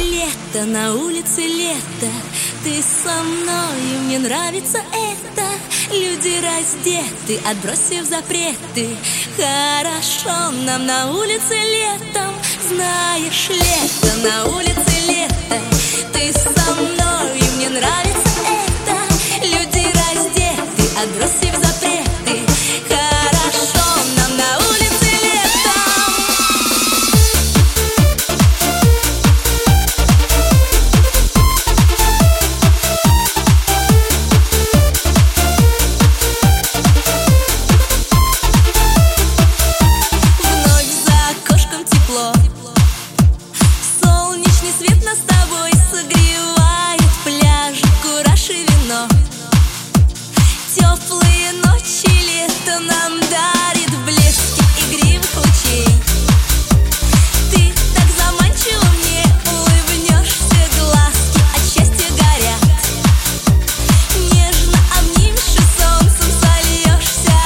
лето, на улице лето. Ты со мною, мне нравится это. Люди раздеты, отбросив запреты. Хорошо нам на улице летом. Знаешь, лето, на улице лето. Ты со мною, мне нравится это. Люди раздеты, отбросив запреты. Хорошо нам на улице летом. Вновь за окошком тепло. Солнечный свет нас с тобой согревает. Пляж, кураж и вино. Теплые ночи лето нам дарит в блеске игривых лучей. Ты так заманчиво мне улыбнешься, глазки от счастья горят. Нежно обнимешь и солнцем сольешься.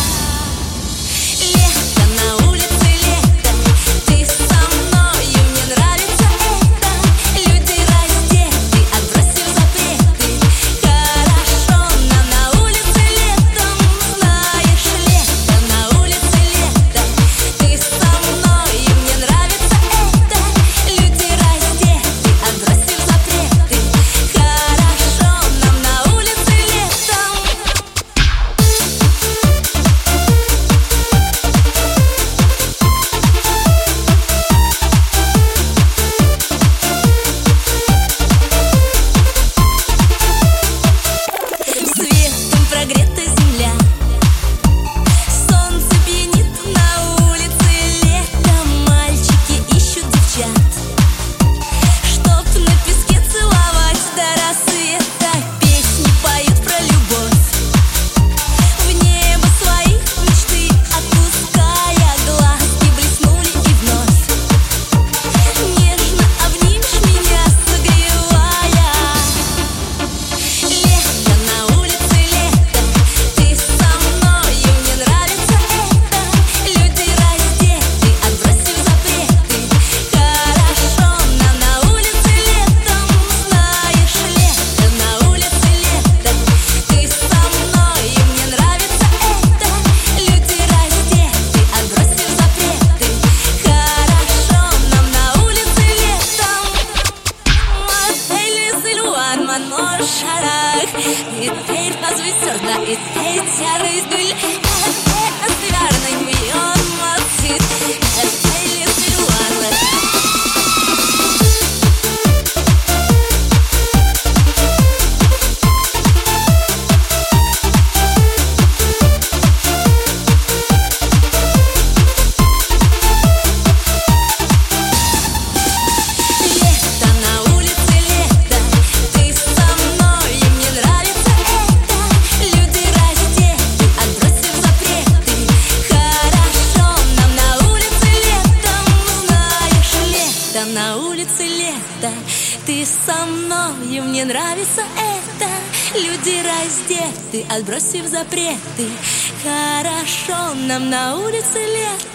Лето, на улице лето. Ты со мною, мне нравится это. Люди раздеты, отбросив запреты. Хорошо нам на улице летом. Знаешь, лето, на улице лето. Ты со мною, мне нравится это. Люди раздеты, отбросив запреты. Хорошо нам на улице летом. Светом прогрета земля. Солнце пьянит на улице летом. Мальчики ищут девчат, чтоб на песке целовать до рассвета. Песни поют про любовь, в небо свои мечты отпуская. Глазки блеснули и вновь. Нежно обнимешь меня, согревая. Лето, на улице лето. Ты со мною, мне нравится это. Люди раздеты, отбросив запреты. Хорошо нам на улице летом. Знаешь, лето, на улице лето. Ты со мною, мне нравится это. Люди раздеты, отбросив запреты. Хорошо нам на улице летом. İttir hazırda, ittir yarız gül. Asılarının milyon masit. Eteli silvanlar. Лето, на улице лето. Ты со мною, мне нравится это. Люди раздеты, отбросив запреты. Хорошо нам на улице летом. Знаешь, лето, на улице лето. Ты со мною, мне нравится это. Люди раздеты, отбросив запреты. Хорошо нам на улице лето.